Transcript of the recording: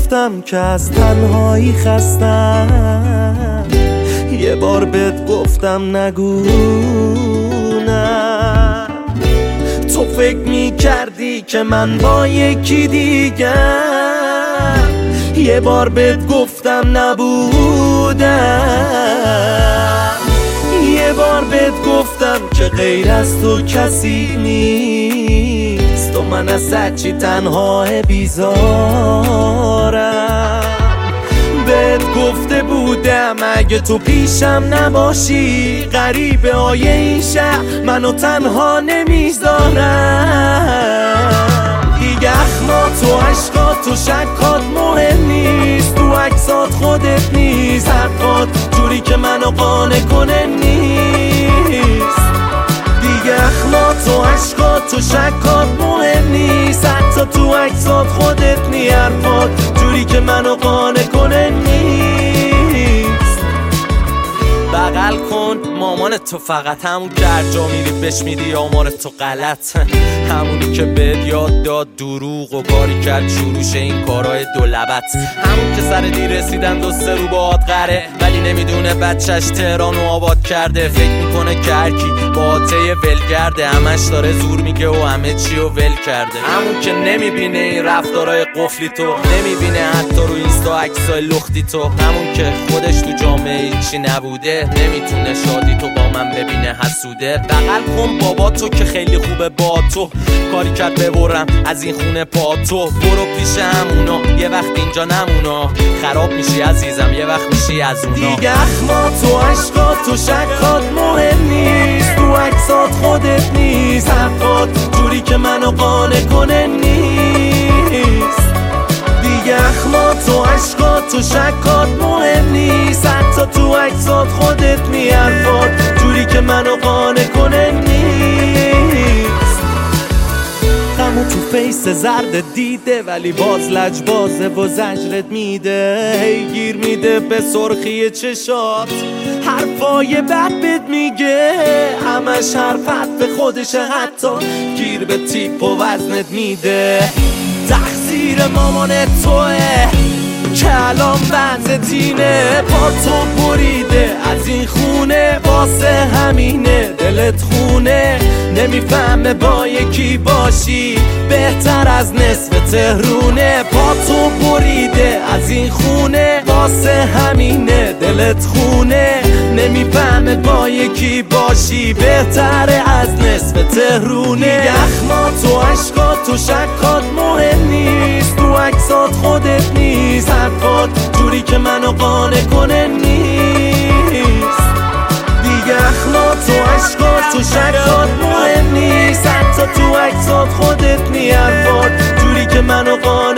گفتم که از تنهایی خستم، یه بار بهت گفتم نگو نه. تو فکر میکردی که من با یکی دیگه، یه بار بهت گفتم نبودم. یه بار بهت گفتم که غیر از تو کسی نیست، و من از هرچی تنها بیزارم. بهت گفته بودم اگه تو پیشم نباشی، غریبه های این شهر منو تنها نمیذارم. دیگه اخمات و عشقات و شکات مهم نیست، تو عکسات خودت نیست، حرفات جوری که منو قانع کنه نیست. دیگه اخمات و عشقات و شکات مهم نیست، حتی تو عکسات خودت نیست، حرفات جوری که منو قانع کنه نیست. بغل کن مامان تو، فقط همون که هر جا میری بهش میدی آمار تو غلط، همونی که بهت یاد داد دروغ و کاری کرد شروعش این کارهای دولبت، همون که سر دیر رسیدن دو سه رو باهات قره، ولی نمیدونه بچهش تهرانو آباد کرده. فکر میکنه که هرکی با آته ولگرده، همش داره زور میگه و همه چی رو ول کرده. همون که نمیبینه این رفتارهای قفلی تو، نمیبینه حتی رو اینستا عکسای لختی تو، همون که خودش تو جامعه هیچی نبوده، نمیتونه شادی تو با من ببینه حسوده. بغل کن بابا تو که خیلی خوبه با تو، کاری کرد ببرم از این خونه پا تو. برو پیش همونا یه وقت اینجا نمونا، خراب میشی عزیزم یه وقت میشی از اونا. دیگه اخمات و عشقات و شکات مهم نیست، تو عکسات خودت نیست، حرفات جوری که منو قانع کنه نیست. دیگه اخمات و عشقات و شکات مهم نیست، حتی تو عکسات خودت نیست، حرفات جوری که منو قانع کنه نیست. غمو تو فیس زرد دیده، ولی باز لجبازه و زجرت میده، هی گیر میده به سرخی چشات، حرفای بد بهت میگه، همش حرفت به خودشه، حتی گیر به تیپ و وزنت میده. تقصیر مامانت توه که الان وضعت اینه، پا تو بریده از این خونه، واسه همینه دلت خونه، نمیفهمه با یکی باشی بهتر از نصف تهرونه. پا تو بریده از این خونه، واسه همینه دلت خونه، نمیفهمه با یکی باشی بهتر از نصف تهرونه. دیگه اخمات و عشقات و شکات مهم نیست، تو عکسات خودت نیست، حرفات جوری که منو قانع کنه نیست. دیگه اخمات و عشقات و شکات مهم نیست، حتی تو عکسات خودت نیست، حرفات جوری که منو قانع